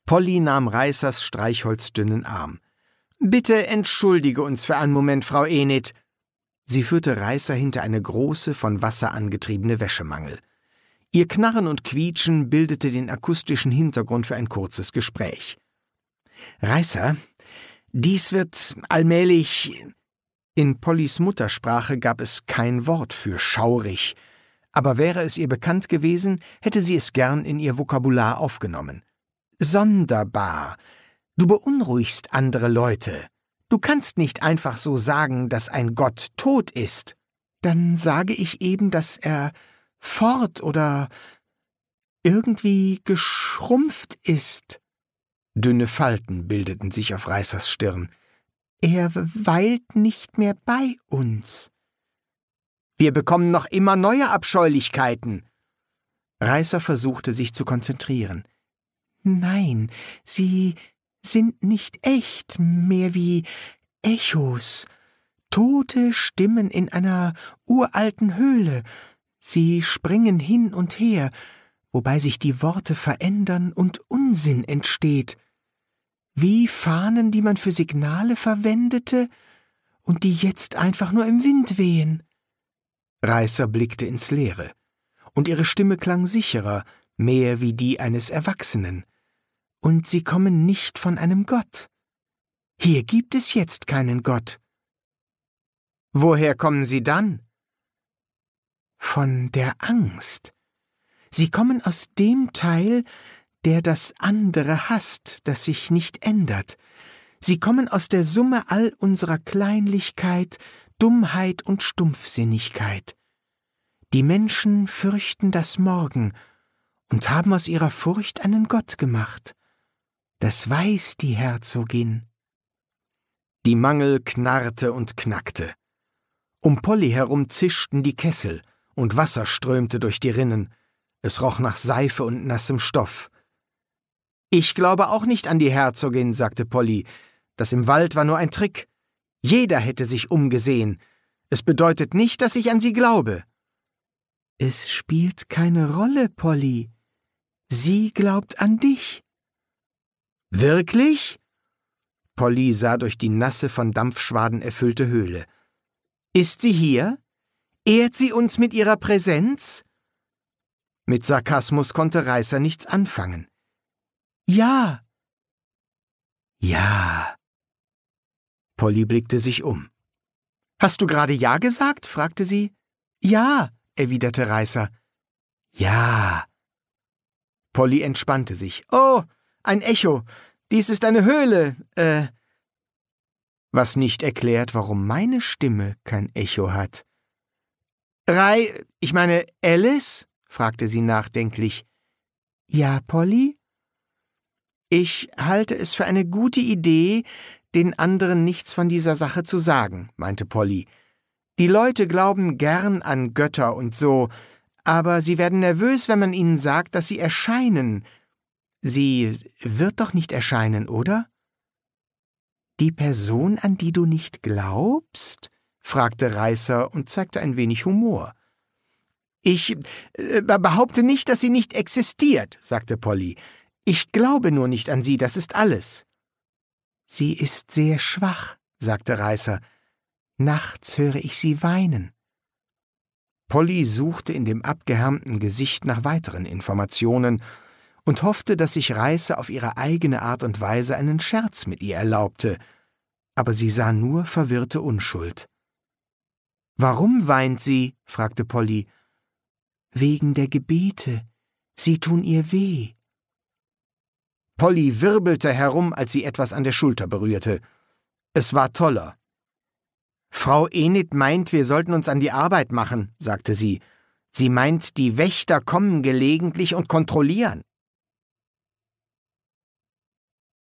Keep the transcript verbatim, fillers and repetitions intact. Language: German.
Polly nahm Reissers streichholzdünnen Arm. »Bitte entschuldige uns für einen Moment, Frau Enid.« Sie führte Reisser hinter eine große, von Wasser angetriebene Wäschemangel. Ihr Knarren und Quietschen bildete den akustischen Hintergrund für ein kurzes Gespräch. »Reisser, dies wird allmählich...« In Pollys Muttersprache gab es kein Wort für schaurig, aber wäre es ihr bekannt gewesen, hätte sie es gern in ihr Vokabular aufgenommen. »Sonderbar. Du beunruhigst andere Leute. Du kannst nicht einfach so sagen, dass ein Gott tot ist. Dann sage ich eben, dass er fort oder irgendwie geschrumpft ist.« Dünne Falten bildeten sich auf Reissers Stirn. »Er weilt nicht mehr bei uns.« »Wir bekommen noch immer neue Abscheulichkeiten.« Reisser versuchte sich zu konzentrieren. »Nein, sie sind nicht echt, mehr wie Echos, tote Stimmen in einer uralten Höhle. Sie springen hin und her, wobei sich die Worte verändern und Unsinn entsteht. Wie Fahnen, die man für Signale verwendete und die jetzt einfach nur im Wind wehen.« Reisser blickte ins Leere, und ihre Stimme klang sicherer, mehr wie die eines Erwachsenen. »Und sie kommen nicht von einem Gott. Hier gibt es jetzt keinen Gott.« »Woher kommen sie dann?« »Von der Angst. Sie kommen aus dem Teil, der das andere hasst, das sich nicht ändert. Sie kommen aus der Summe all unserer Kleinlichkeit, Dummheit und Stumpfsinnigkeit. Die Menschen fürchten das Morgen und haben aus ihrer Furcht einen Gott gemacht. Das weiß die Herzogin.« Die Mangel knarrte und knackte. Um Polly herum zischten die Kessel, und Wasser strömte durch die Rinnen. Es roch nach Seife und nassem Stoff. »Ich glaube auch nicht an die Herzogin«, sagte Polly. »Das im Wald war nur ein Trick. Jeder hätte sich umgesehen. Es bedeutet nicht, dass ich an sie glaube.« »Es spielt keine Rolle, Polly. Sie glaubt an dich.« »Wirklich?« Polly sah durch die nasse, von Dampfschwaden erfüllte Höhle. »Ist sie hier? Ehrt sie uns mit ihrer Präsenz?« Mit Sarkasmus konnte Reisser nichts anfangen. »Ja.« »Ja.« Polly blickte sich um. »Hast du gerade Ja gesagt?« fragte sie. »Ja«, erwiderte Reisser. »Ja.« Polly entspannte sich. »Oh, ein Echo. Dies ist eine Höhle, äh...« Was nicht erklärt, warum meine Stimme kein Echo hat. »Rei, ich meine Alice?« fragte sie nachdenklich. »Ja, Polly?« »Ich halte es für eine gute Idee, den anderen nichts von dieser Sache zu sagen«, meinte Polly. »Die Leute glauben gern an Götter und so, aber sie werden nervös, wenn man ihnen sagt, dass sie erscheinen. Sie wird doch nicht erscheinen, oder?« »Die Person, an die du nicht glaubst?« fragte Reisser und zeigte ein wenig Humor. »Ich äh, behaupte nicht, dass sie nicht existiert«, sagte Polly. »Ich glaube nur nicht an sie, das ist alles.« »Sie ist sehr schwach«, sagte Reisser. »Nachts höre ich sie weinen.« Polly suchte in dem abgehärmten Gesicht nach weiteren Informationen und hoffte, dass sich Reisser auf ihre eigene Art und Weise einen Scherz mit ihr erlaubte, aber sie sah nur verwirrte Unschuld. »Warum weint sie?« fragte Polly. »Wegen der Gebete. Sie tun ihr weh.« Polly wirbelte herum, als sie etwas an der Schulter berührte. Es war Toller. »Frau Enid meint, wir sollten uns an die Arbeit machen«, sagte sie. »Sie meint, die Wächter kommen gelegentlich und kontrollieren.«